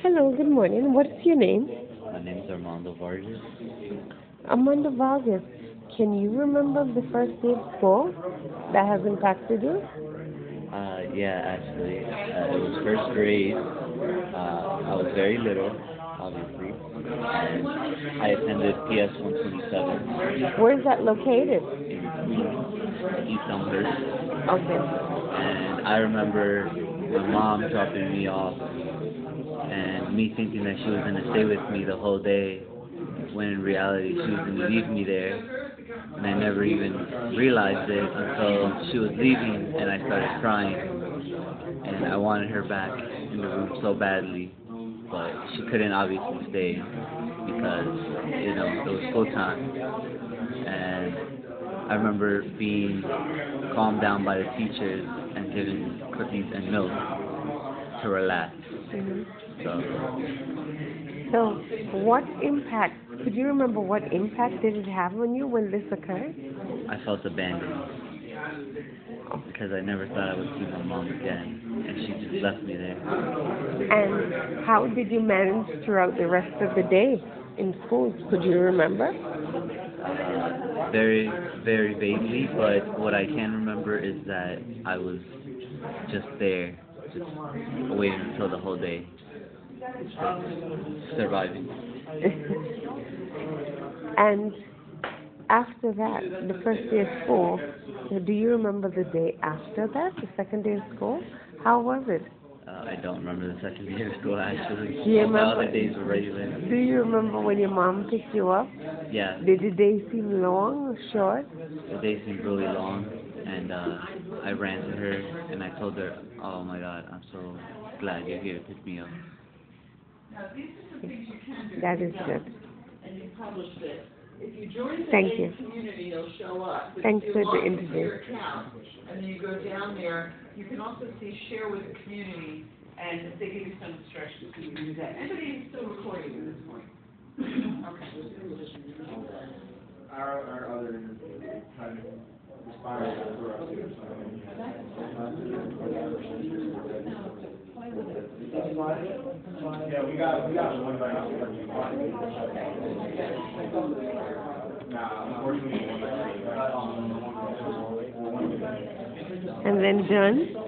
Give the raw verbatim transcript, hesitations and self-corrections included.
Hello, good morning. What's your name? My name's Armando Vargas. Amanda Vargas. Can you remember the first day of school that has impacted you? Uh, yeah, actually, uh, it was first grade. Uh, I was very little, obviously, and I attended P S one twenty-seven Where is that located? in Queens, East Elmhurst, Okay. and I remember my mom dropping me off and me thinking that she was going to stay with me the whole day, when in reality she was going to leave me there, and I never even realized it until she was leaving and I started crying, and I wanted her back in the room so badly, but she couldn't obviously stay because, you know, it was school time, and I remember being calmed down by the teachers and given cookies and milk to relax. hmm So So, what impact, could you remember what impact did it have on you when this occurred? I felt abandoned because I never thought I would see my mom again, and she just left me there. And how did you manage throughout the rest of the day in school? Could you remember? Uh, very, very vaguely, but what I can remember is that I was just there, just waiting until the whole day, just surviving. And after that, the first day of school, do you remember the day after that, the second day of school? How was it? Uh, I don't remember the second day of school, actually. Do you All my remember? other days were regular. Do you remember when your mom picked you up? Yeah, Did the day seem long or short? the day seemed really long, and uh, I ran to her, and I told her, oh my God, I'm so glad you're here to pick me up. That is good. And you published it. If you join the Thank main you. community, it'll show up. But Thanks if for you the log into interview. your account, and then you go down there, you can also see share with the community, and they give you some instructions so you can do that. Anybody is still recording at this point? Okay. Our, our other kind of responders were up here, yeah, we got, we got one by now. Nah, unfortunately, one by now. And then John?